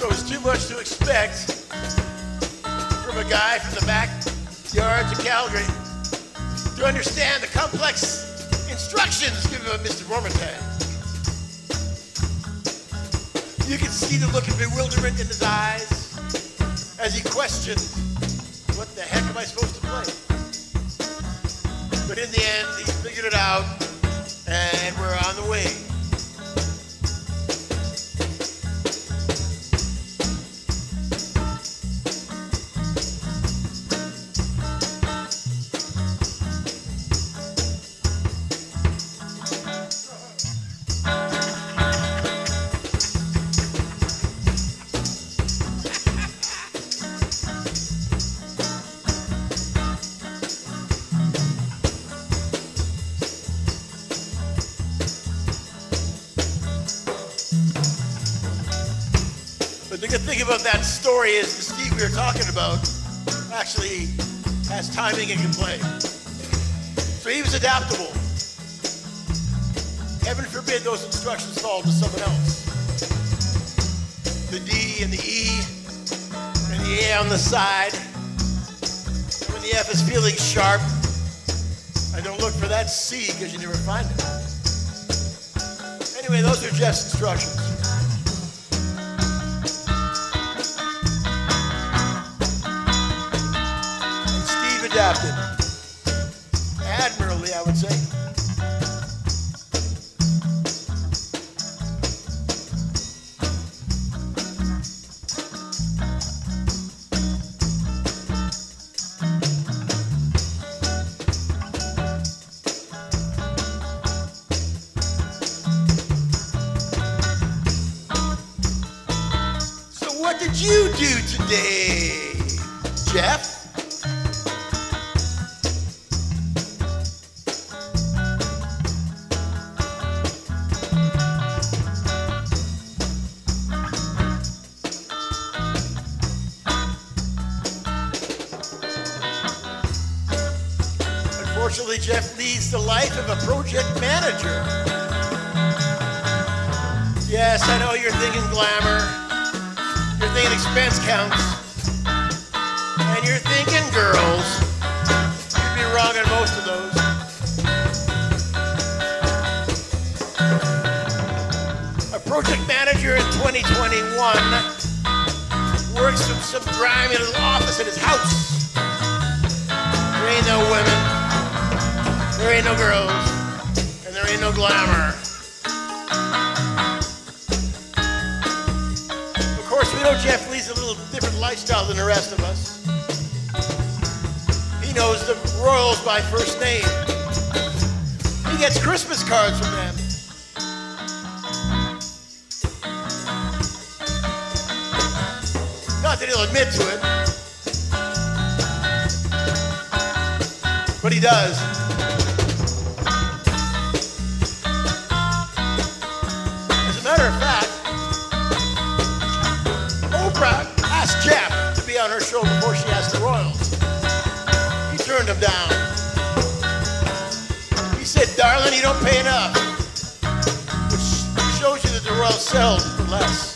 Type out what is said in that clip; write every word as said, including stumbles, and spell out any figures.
So it's too much to expect from a guy from the backyards of Calgary to understand the complex instructions given by Mister Vormantang. You can see the look of bewilderment in his eyes as he questioned, what the heck am I supposed to play? But in the end, he figured it out, and we're on the way. But the good thing about that story is the Steve we were talking about actually has timing and can play. So he was adaptable. Heaven forbid those instructions fall to someone else. The D and the E and the A on the side. And when the F is feeling sharp, I don't look for that C because you never find it. Anyway, those are Jeff's instructions. Adapted. Admirably, I would say. So what did you do today, Jeff? Unfortunately, Jeff leads the life of a project manager. Yes, I know you're thinking glamour, you're thinking expense counts, and you're thinking girls. You'd be wrong on most of those. A project manager in twenty twenty-one works from some grimy little office in his house. There ain't no women. There ain't no girls, and there ain't no glamour. Of course, we know Jeff leads a little different lifestyle than the rest of us. He knows the Royals by first name. He gets Christmas cards from them. Not that he'll admit to it, but he does. Matter of fact, Oprah asked Jeff to be on her show before she asked the Royals. He turned him down. He said, darling, you don't pay enough. Which shows you that the Royals sell for less.